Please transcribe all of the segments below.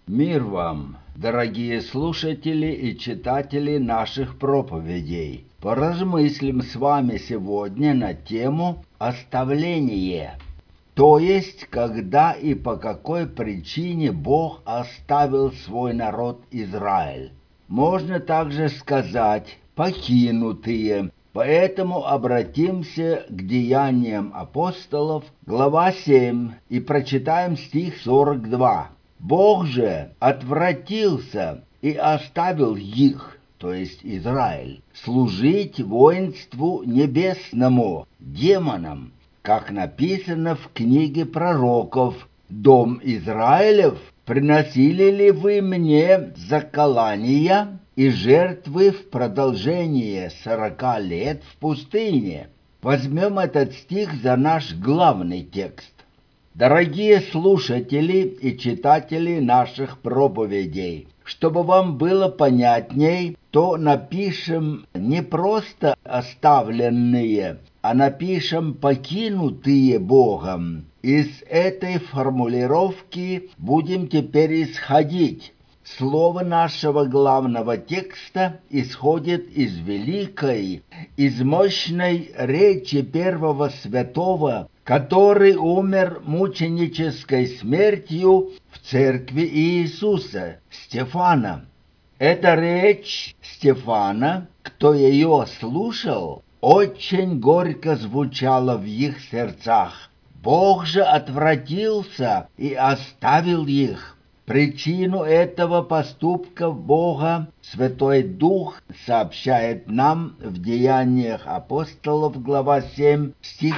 Мир вам, дорогие слушатели и читатели наших проповедей. Поразмыслим с вами сегодня на тему «Оставление». То есть, когда и по какой причине Бог оставил свой народ Израиль. Можно также сказать «покинутые». Поэтому обратимся к Деяниям апостолов, глава 7, и прочитаем стих 42. «Бог же отвратился и оставил их, то есть Израиль, служить воинству небесному, демонам, как написано в книге пророков: «Дом Израилев, приносили ли вы мне заколания и жертвы в продолжение 40 лет в пустыне?» Возьмем этот стих за наш главный текст. Дорогие слушатели и читатели наших проповедей, чтобы вам было понятней, то напишем не просто «оставленные», а напишем «покинутые Богом». Из этой формулировки будем теперь исходить. Слово нашего главного текста исходит из великой, из мощной речи первого святого, который умер мученической смертью в церкви Иисуса, Стефана. Эта речь Стефана, кто ее слушал, очень горько звучала в их сердцах. Бог же отвратился и оставил их. Причину этого поступка Бога Святой Дух сообщает нам в Деяниях апостолов, глава 7, стих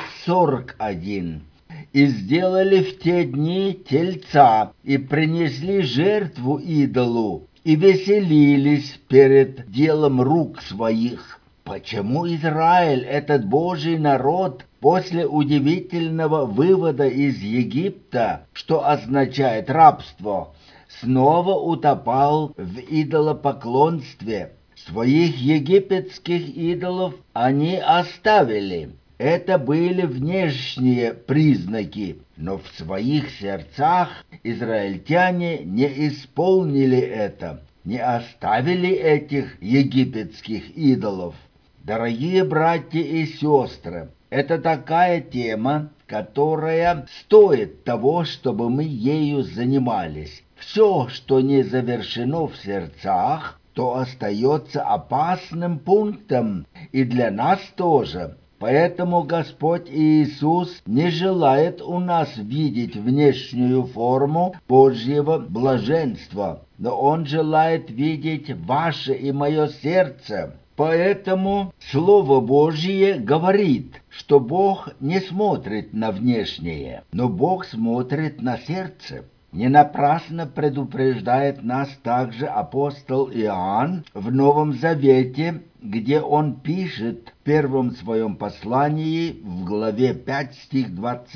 41. «И сделали в те дни тельца, и принесли жертву идолу, и веселились перед делом рук своих». Почему Израиль, этот Божий народ, после удивительного вывода из Египта, что означает рабство, снова утопал в идолопоклонстве? Своих египетских идолов они оставили. Это были внешние признаки, но в своих сердцах израильтяне не исполнили это, не оставили этих египетских идолов. Дорогие братья и сестры, это такая тема, которая стоит того, чтобы мы ею занимались. Все, что не завершено в сердцах, то остается опасным пунктом и для нас тоже. Поэтому Господь Иисус не желает у нас видеть внешнюю форму Божьего блаженства, но Он желает видеть ваше и мое сердце. Поэтому Слово Божье говорит, что Бог не смотрит на внешнее, но Бог смотрит на сердце. Не напрасно предупреждает нас также апостол Иоанн в Новом Завете, где он пишет в первом своем послании в главе 5, стих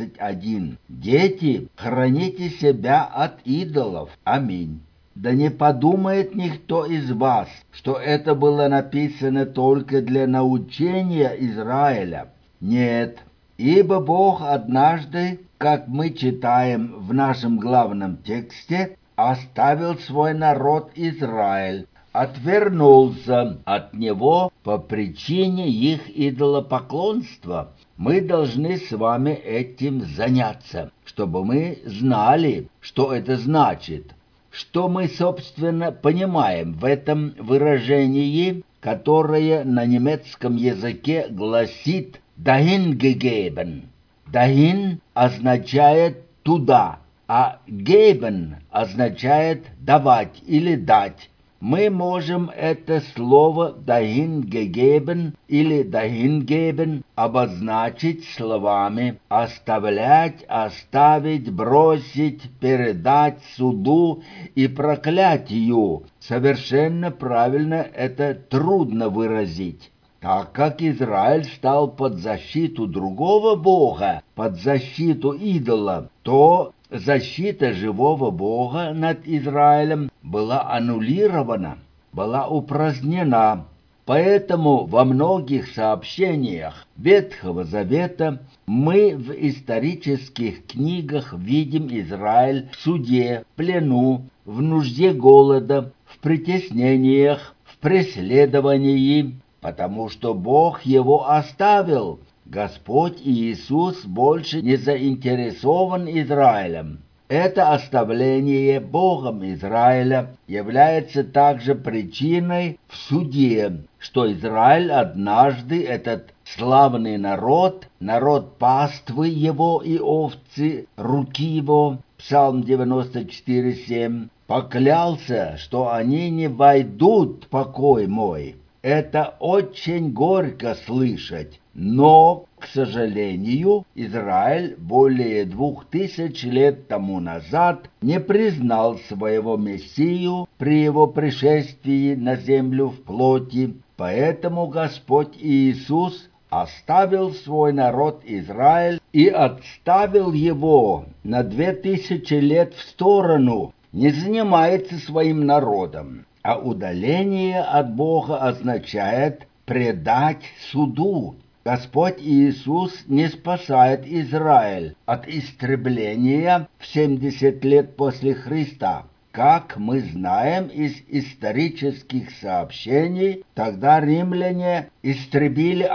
21. «Дети, храните себя от идолов. Аминь». Да не подумает никто из вас, что это было написано только для научения Израиля. Нет, ибо Бог однажды, как мы читаем в нашем главном тексте, оставил свой народ Израиль, отвернулся от него по причине их идолопоклонства. Мы должны с вами этим заняться, чтобы мы знали, что это значит. Что мы, собственно, понимаем в этом выражении, которое на немецком языке гласит «dahingegeben». «Dahin» означает «туда», а «geben» означает «давать» или «дать». Мы можем это слово «dahingegeben» или «dahingeben» обозначить словами «оставлять», «оставить», «бросить», «передать суду» и «проклятию». Совершенно правильно это трудно выразить. Так как Израиль стал под защиту другого бога, под защиту идола, то защита живого Бога над Израилем была аннулирована, была упразднена. Поэтому во многих сообщениях Ветхого Завета мы в исторических книгах видим Израиль в суде, в плену, в нужде голода, в притеснениях, в преследовании, потому что Бог его оставил. Господь Иисус больше не заинтересован Израилем. Это оставление Богом Израиля является также причиной в суде, что Израиль однажды, этот славный народ, народ паствы его и овцы, руки его, Псалм 94:7, поклялся, что они не войдут в покой мой. Это очень горько слышать, но, к сожалению, Израиль более 2000 лет тому назад не признал своего Мессию при его пришествии на землю в плоти, поэтому Господь Иисус оставил свой народ Израиль и отставил его на 2000 лет в сторону, не занимается своим народом. А удаление от Бога означает предать суду. Господь Иисус не спасает Израиль от истребления в 70 лет после Христа. Как мы знаем из исторических сообщений, тогда римляне истребили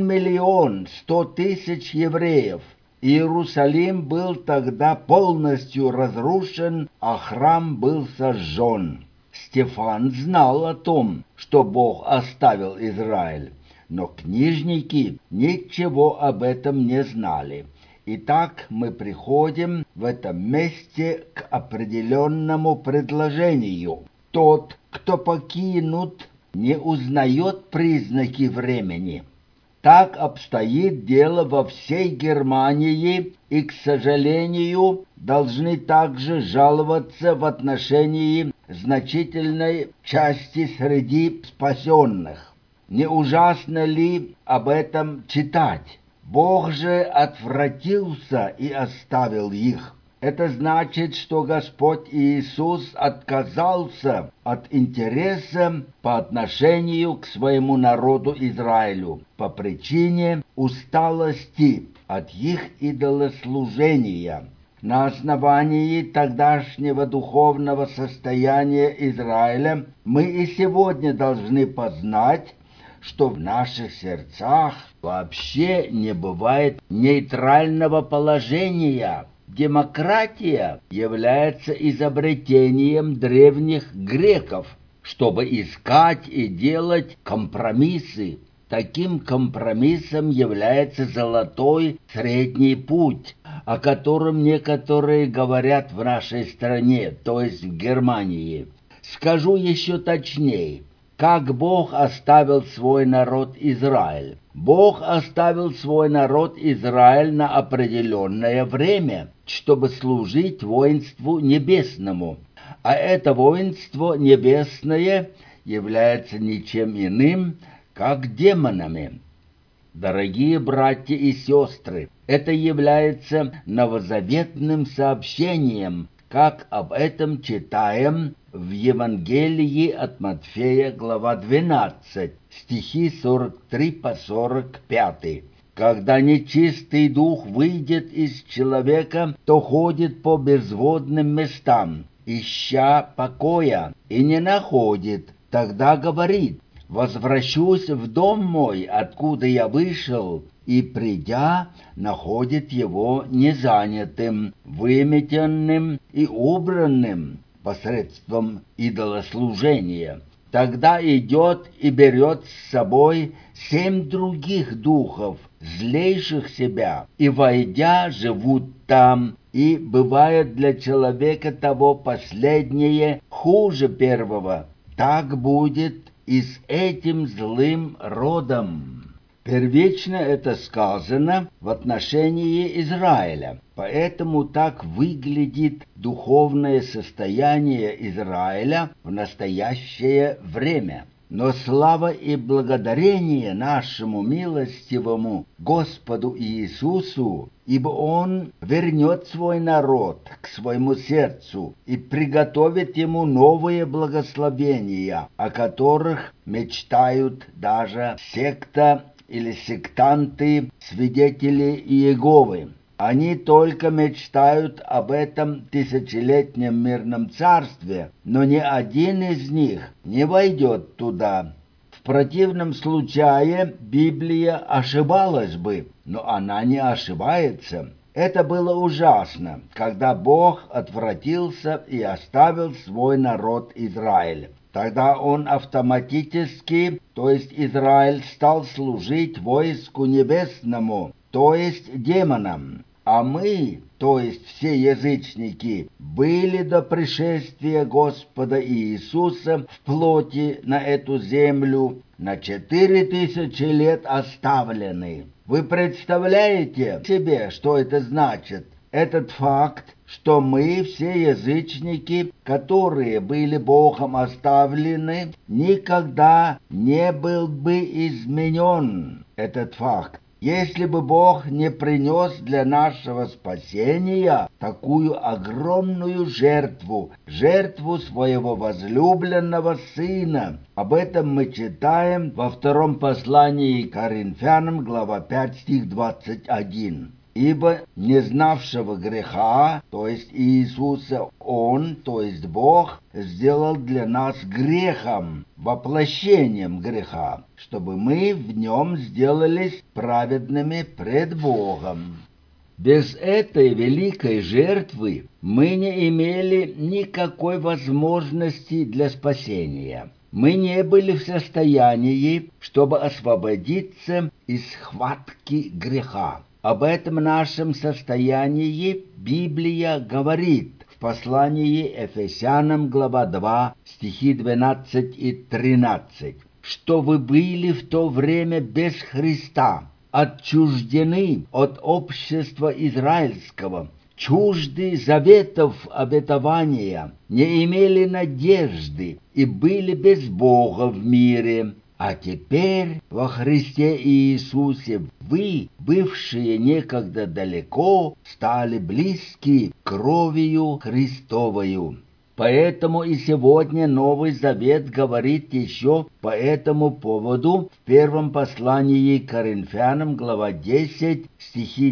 1 100 000 евреев. Иерусалим был тогда полностью разрушен, а храм был сожжен. Стефан знал о том, что Бог оставил Израиль, но книжники ничего об этом не знали. Итак, мы приходим в этом месте к определенному предложению. Тот, кто покинут, не узнает признаки времени. Так обстоит дело во всей Германии, и, к сожалению, должны также жаловаться в отношении значительной части среди спасенных. Не ужасно ли об этом читать? Бог же отвратился и оставил их. Это значит, что Господь Иисус отказался от интереса по отношению к своему народу Израилю по причине усталости от их идолослужения. На основании тогдашнего духовного состояния Израиля мы и сегодня должны познать, что в наших сердцах вообще не бывает нейтрального положения. Демократия является изобретением древних греков, чтобы искать и делать компромиссы. Таким компромиссом является золотой средний путь, о котором некоторые говорят в нашей стране, то есть в Германии. Скажу еще точнее. Как Бог оставил свой народ Израиль? Бог оставил свой народ Израиль на определенное время, чтобы служить воинству небесному. А это воинство небесное является ничем иным, как демонами. Дорогие братья и сестры, это является новозаветным сообщением, как об этом читаем в Евангелии от Матфея, глава 12, стихи 43 по 45. Когда нечистый дух выйдет из человека, то ходит по безводным местам, ища покоя, и не находит. Тогда говорит: «Возвращусь в дом мой, откуда я вышел», и, придя, находит его незанятым, выметенным и убранным посредством идолослужения. Тогда идет и берет с собой 7 других духов, злейших себя, и, войдя, живут там, и бывает для человека того последнее хуже первого. Так будет и с этим злым родом. Первично это сказано в отношении Израиля, поэтому так выглядит духовное состояние Израиля в настоящее время. Но слава и благодарение нашему милостивому Господу Иисусу, ибо Он вернет свой народ к своему сердцу и приготовит ему новые благословения, о которых мечтают даже секта или сектанты, свидетели Иеговы. Они только мечтают об этом тысячелетнем мирном царстве, но ни один из них не войдет туда. В противном случае Библия ошибалась бы, но она не ошибается. Это было ужасно, когда Бог отвратился и оставил свой народ Израиль. Тогда он автоматически, то есть Израиль, стал служить войску небесному, то есть демонам. А мы, то есть все язычники, были до пришествия Господа Иисуса в плоти на эту землю на 4000 лет оставлены. Вы представляете себе, что это значит? Этот факт, что мы, все язычники, которые были Богом оставлены, никогда не был бы изменен, этот факт. Если бы Бог не принес для нашего спасения такую огромную жертву, жертву своего возлюбленного Сына. Об этом мы читаем во втором послании к Коринфянам, глава 5, стих 21. Ибо не знавшего греха, то есть Иисуса, Он, то есть Бог, сделал для нас грехом, воплощением греха, чтобы мы в нем сделались праведными пред Богом. Без этой великой жертвы мы не имели никакой возможности для спасения. Мы не были в состоянии, чтобы освободиться из схватки греха. Об этом нашем состоянии Библия говорит в послании Ефесянам, глава 2, стихи 12 и 13, что вы были в то время без Христа, отчуждены от общества израильского, чужды заветов обетования, не имели надежды и были без Бога в мире. А теперь во Христе Иисусе вы, бывшие некогда далеко, стали близки кровью Христовою. Поэтому и сегодня Новый Завет говорит еще по этому поводу в первом послании к Коринфянам, глава 10, стихи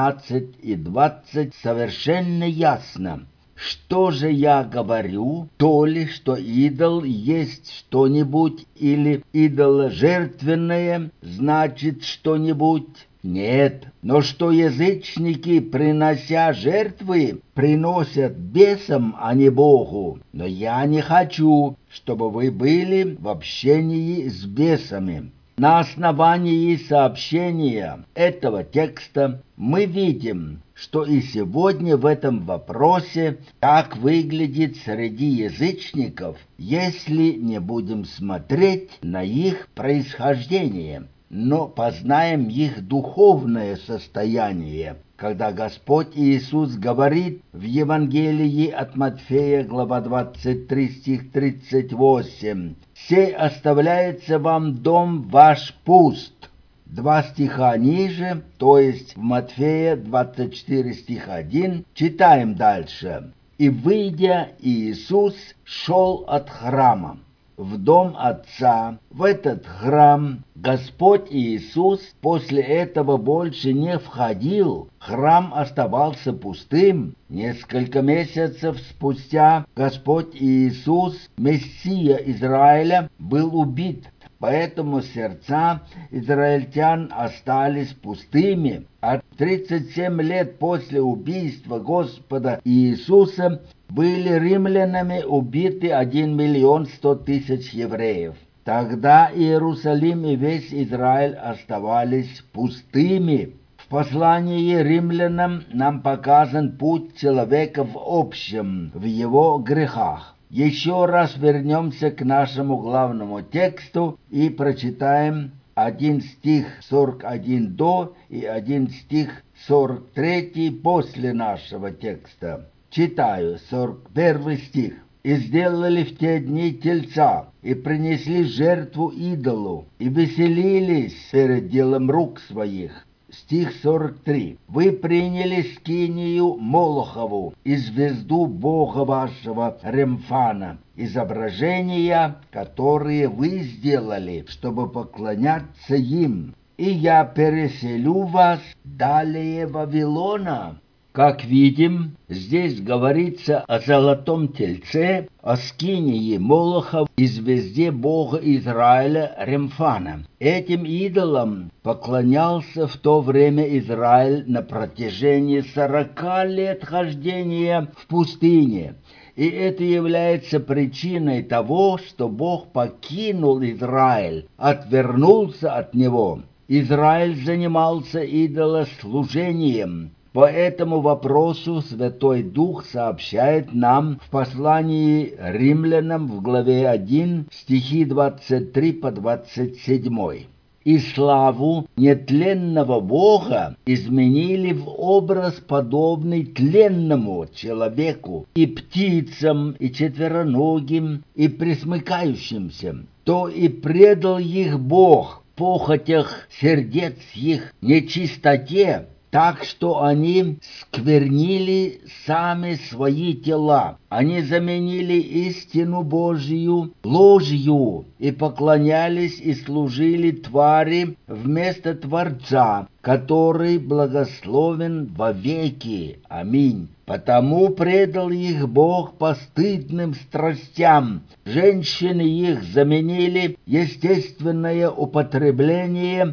19 и 20 совершенно ясно. Что же я говорю, то ли, что идол есть что-нибудь, или идоложертвенное значит что-нибудь? Нет, но что язычники, принося жертвы, приносят бесам, а не Богу. Но я не хочу, чтобы вы были в общении с бесами. На основании сообщения этого текста мы видим, что и сегодня в этом вопросе так выглядит среди язычников, если не будем смотреть на их происхождение, но познаем их духовное состояние. Когда Господь Иисус говорит в Евангелии от Матфея, глава 23, стих 38, «Сей оставляется вам дом ваш пуст». 2 стиха ниже, то есть в Матфея 24 стих 1, читаем дальше. «И выйдя, Иисус шел от храма в дом Отца, в этот храм. Господь Иисус после этого больше не входил, храм оставался пустым. Несколько месяцев спустя Господь Иисус, Мессия Израиля, был убит. Поэтому сердца израильтян остались пустыми. А 37 лет после убийства Господа Иисуса были римлянами убиты 1 100 000 евреев. Тогда Иерусалим и весь Израиль оставались пустыми. В послании римлянам нам показан путь человека в общем, в его грехах. Еще раз вернемся к нашему главному тексту и прочитаем 1 стих 41 до и 1 стих 43 после нашего текста. Читаю 41 стих. «И сделали в те дни тельца, и принесли жертву идолу, и веселились перед делом рук своих». Стих 43. «Вы приняли скинию Молохову и звезду Бога вашего Ремфана, изображения, которые вы сделали, чтобы поклоняться им. и я переселю вас далее Вавилона». Как видим, здесь говорится о золотом тельце, о скинии Молоха и звезде Бога Израиля Ремфана. Этим идолам поклонялся в то время Израиль на протяжении 40 лет хождения в пустыне. И это является причиной того, что Бог покинул Израиль, отвернулся от него. Израиль занимался идолослужением. По этому вопросу Святой Дух сообщает нам в послании Римлянам в главе 1, стихи 23 по 27. «И славу нетленного Бога изменили в образ, подобный тленному человеку, и птицам, и четвероногим, и пресмыкающимся. То и предал их Бог в похотях сердец их нечистоте, так что они сквернили сами свои тела. Они заменили истину Божию ложью и поклонялись и служили твари вместо Творца, который благословен вовеки. Аминь. Потому предал их Бог постыдным страстям. Женщины их заменили естественное употребление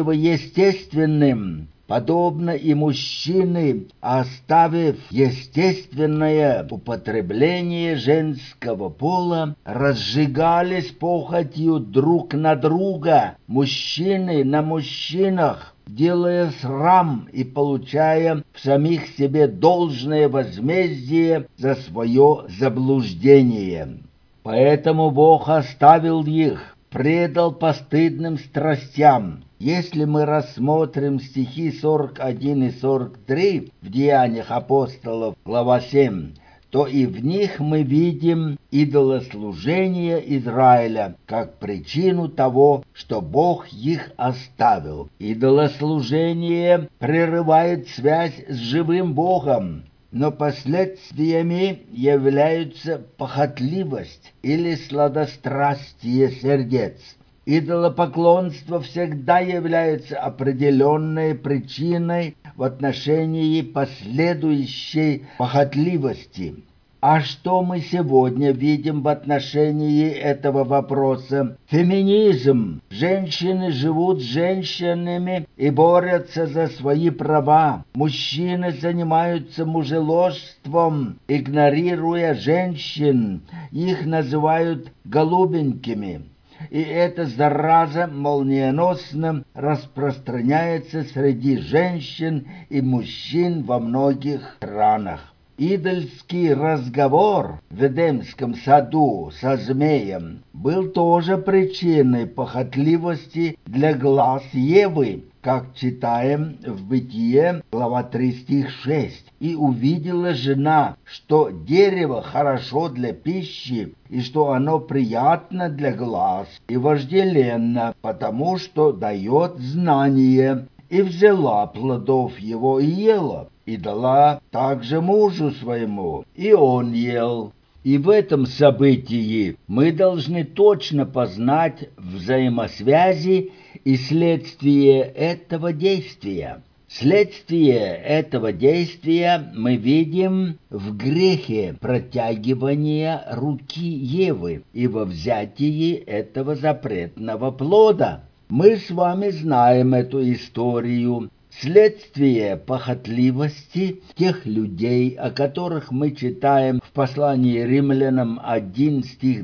противоестественным. Подобно и мужчины, оставив естественное употребление женского пола, разжигались похотью друг на друга, мужчины на мужчинах, делая срам и получая в самих себе должное возмездие за свое заблуждение. Поэтому Бог оставил их, предал постыдным страстям. Если мы рассмотрим стихи 41 и 43 в Деяниях апостолов, глава 7, то и в них мы видим идолослужение Израиля как причину того, что Бог их оставил. Идолослужение прерывает связь с живым Богом, но последствиями являются похотливость или сладострастие сердец. Идолопоклонство всегда является определенной причиной в отношении последующей похотливости. А что мы сегодня видим в отношении этого вопроса? Феминизм. Женщины живут с женщинами и борются за свои права. Мужчины занимаются мужеложством, игнорируя женщин. Их называют голубенькими. И эта зараза молниеносно распространяется среди женщин и мужчин во многих странах. Идольский разговор в Эдемском саду со змеем был тоже причиной похотливости для глаз Евы, как читаем в Бытие, глава 3, стих 6. «И увидела жена, что дерево хорошо для пищи, и что оно приятно для глаз, и вожделенно, потому что дает знание, и взяла плодов его и ела, и дала также мужу своему, и он ел». И в этом событии мы должны точно познать взаимосвязи и следствие этого действия. Следствие этого действия мы видим в грехе протягивания руки Евы и во взятии этого запретного плода. Мы с вами знаем эту историю. Следствие похотливости тех людей, о которых мы читаем в послании Римлянам 1, стих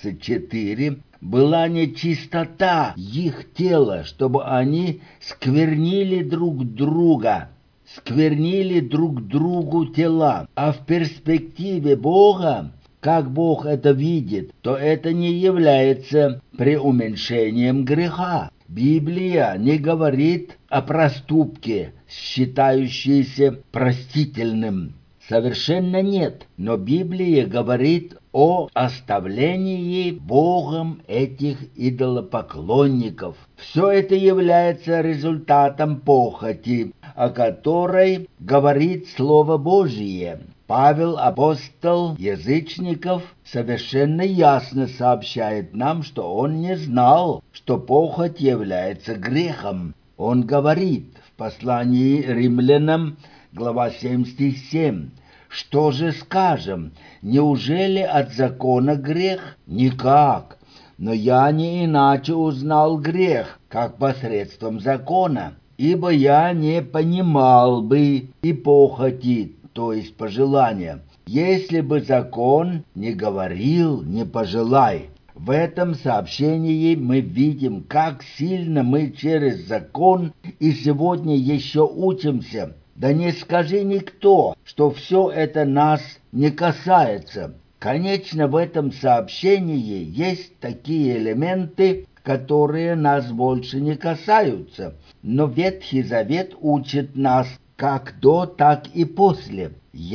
24, была нечистота их тела, чтобы они сквернили друг друга, сквернили друг другу тела. А в перспективе Бога, как Бог это видит, то это не является преуменьшением греха. Библия не говорит о проступке, считающейся простительным. Совершенно нет. Но Библия говорит о оставлении Богом этих идолопоклонников. Все это является результатом похоти, о которой говорит Слово Божие. Павел, апостол язычников, совершенно ясно сообщает нам, что он не знал, что похоть является грехом. Он говорит в послании римлянам, глава 7, стих 7. Что же скажем? Неужели от закона грех? Никак. Но я не иначе узнал грех, как посредством закона, ибо я не понимал бы и похоти, то есть пожелания, если бы закон не говорил «не пожелай». В этом сообщении мы видим, как сильно мы через закон и сегодня еще учимся. Да не скажи никто, что все это нас не касается. Конечно, в этом сообщении есть такие элементы, которые нас больше не касаются. Но Ветхий Завет учит нас как до, так и после.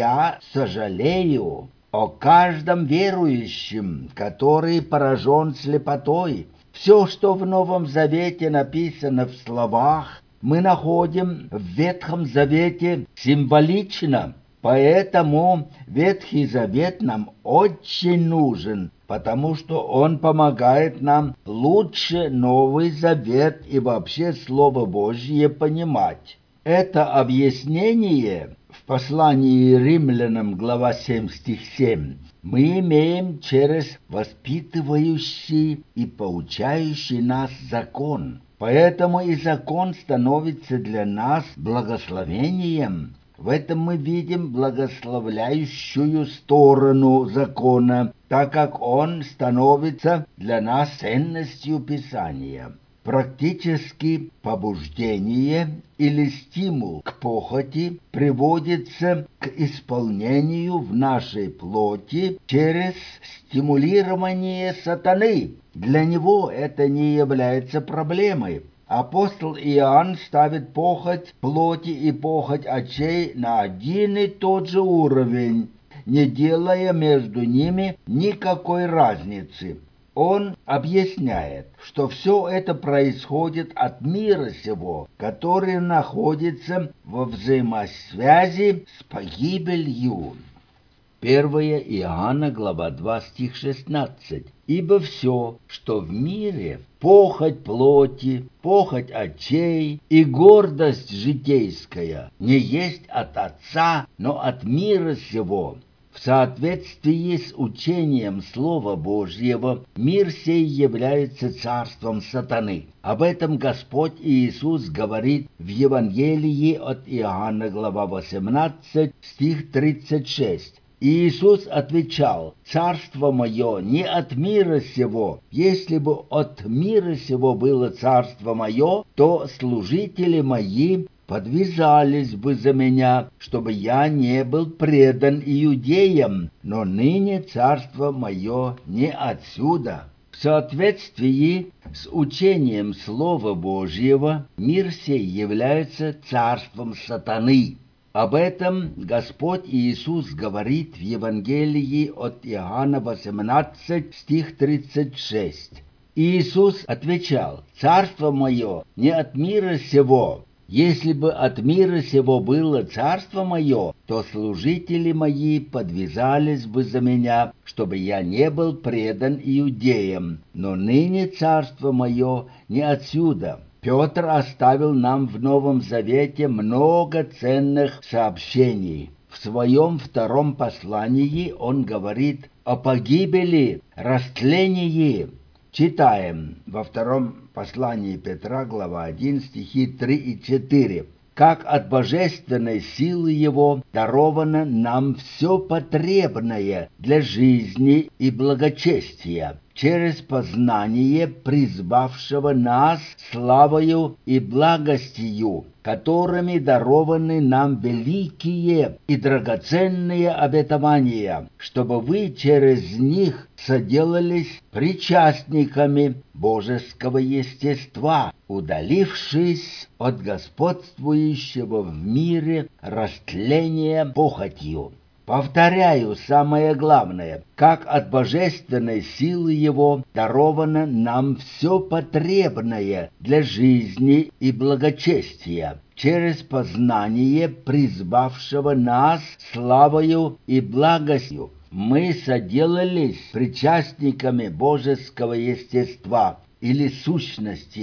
Я сожалею о каждом верующем, который поражен слепотой. Все, что в Новом Завете написано в словах, мы находим в Ветхом Завете символично. Поэтому Ветхий Завет нам очень нужен, потому что он помогает нам лучше Новый Завет и вообще Слово Божье понимать. Это объяснение в послании римлянам, глава 7, стих 7, мы имеем через воспитывающий и поучающий нас закон. Поэтому и закон становится для нас благословением. В этом мы видим благословляющую сторону закона, так как он становится для нас ценностью Писания. Практически побуждение или стимул к похоти приводится к исполнению в нашей плоти через стимулирование сатаны. Для него это не является проблемой. Апостол Иоанн ставит похоть плоти и похоть очей на один и тот же уровень, не делая между ними никакой разницы. Он объясняет, что все это происходит от мира сего, который находится во взаимосвязи с погибелью. 1 Иоанна, глава 2, стих 16. «Ибо все, что в мире, похоть плоти, похоть очей и гордость житейская, не есть от Отца, но от мира сего». В соответствии с учением Слова Божьего, мир сей является царством сатаны. Об этом Господь Иисус говорит в Евангелии от Иоанна, глава 18, стих 36. Иисус отвечал: «Царство мое не от мира сего. Если бы от мира сего было царство мое, то служители мои подвязались бы за меня, чтобы я не был предан иудеям, но ныне царство мое не отсюда». В соответствии с учением Слова Божьего, мир сей является царством сатаны. Об этом Господь Иисус говорит в Евангелии от Иоанна 18, стих 36. Иисус отвечал: «Царство мое не от мира сего. Если бы от мира сего было царство мое, то служители мои подвязались бы за меня, чтобы я не был предан иудеям. Но ныне царство мое не отсюда». Петр оставил нам в Новом Завете много ценных сообщений. В своем втором послании он говорит о погибели, растлении. Читаем во втором послании Петра, глава 1, стихи 3 и 4. «Как от божественной силы Его даровано нам все потребное для жизни и благочестия, через познание призвавшего нас славою и благостью, которыми дарованы нам великие и драгоценные обетования, чтобы вы через них соделались причастниками божеского естества, удалившись от господствующего в мире растления похотью». Повторяю самое главное: как от божественной силы Его даровано нам все потребное для жизни и благочестия, через познание призвавшего нас славою и благостью. Мы соделались причастниками божеского естества или сущности.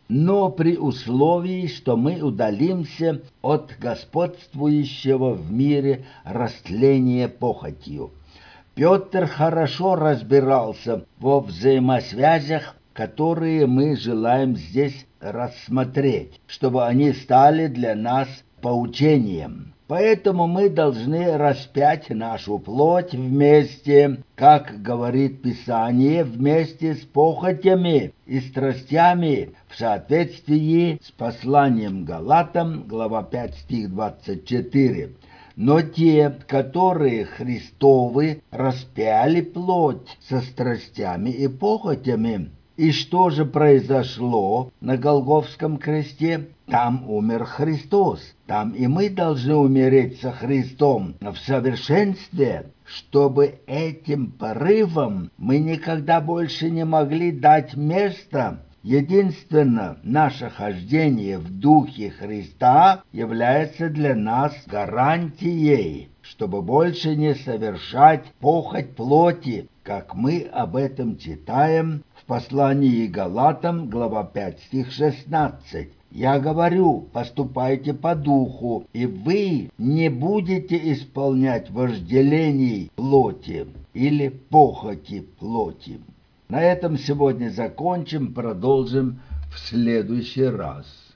но при условии, что мы удалимся от господствующего в мире растления похотью. Петр хорошо разбирался во взаимосвязях, которые мы желаем здесь рассмотреть, чтобы они стали для нас поучением. Поэтому мы должны распять нашу плоть вместе, как говорит Писание, вместе с похотями и страстями в соответствии с посланием Галатам, глава 5, стих 24. Но те, которые Христовы, распяли плоть со страстями и похотями. И что же произошло на Голгофском кресте? Там умер Христос. Там и мы должны умереть со Христом в совершенстве, чтобы этим порывам мы никогда больше не могли дать место. Единственно, наше хождение в Духе Христа является для нас гарантией, чтобы больше не совершать похоть плоти, как мы об этом читаем в послании Галатам, глава 5, стих 16. «Я говорю, поступайте по духу, и вы не будете исполнять вожделений плоти или похоти плоти». На этом сегодня закончим, продолжим в следующий раз.